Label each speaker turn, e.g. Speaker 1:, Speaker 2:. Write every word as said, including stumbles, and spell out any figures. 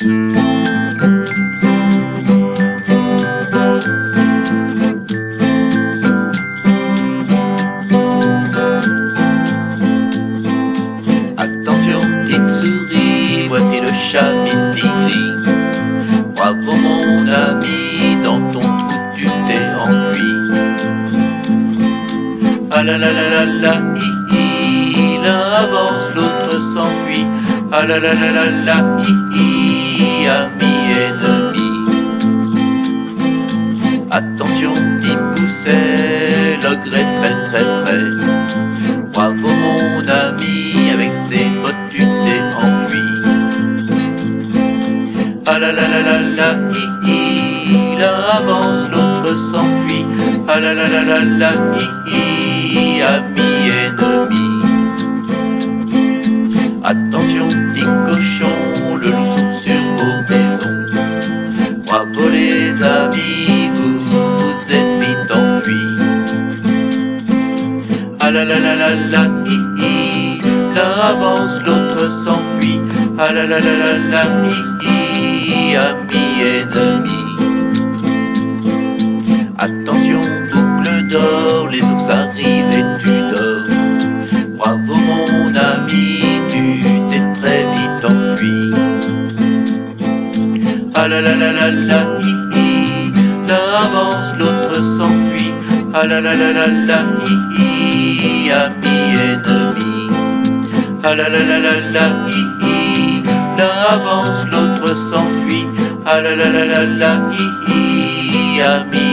Speaker 1: Attention petite souris, voici le chat Mistigris. Bravo mon ami, dans ton trou tu t'es enfui. Ah la la la la la, hi hi, l'un avance, l'autre s'enfuit. Ah la la la la la, hi hi, ami ennemi. Attention petit pousset, l'ogre est très très près. Bravo mon ami, avec ses bottes tu t'es enfui. Ah la la la la la, hi hi, l'un avance, l'autre s'enfuit. Ah la la la la la, hi hi, ami ennemi. Attention petit cochon, le loup sauve sur vos maisons. Bravo les amis, vous vous êtes vite enfuis. Ah la la la la la, hi hi, l'un avance, l'autre s'enfuit. Ah la la la la la, hi hi, ami ennemi. Attention boucle d'or, les ours arrivent et tu dors. Bravo mon ami, tu t'es très vite enfui. Ah la la la la la, hi hi, l'un avance, l'autre s'enfuit. Ah la la la la la, hi hi, ami ennemi. Ah la la la la la, hi hi, l'un avance, l'autre s'enfuit. Ah la la la la la, hi hi, ami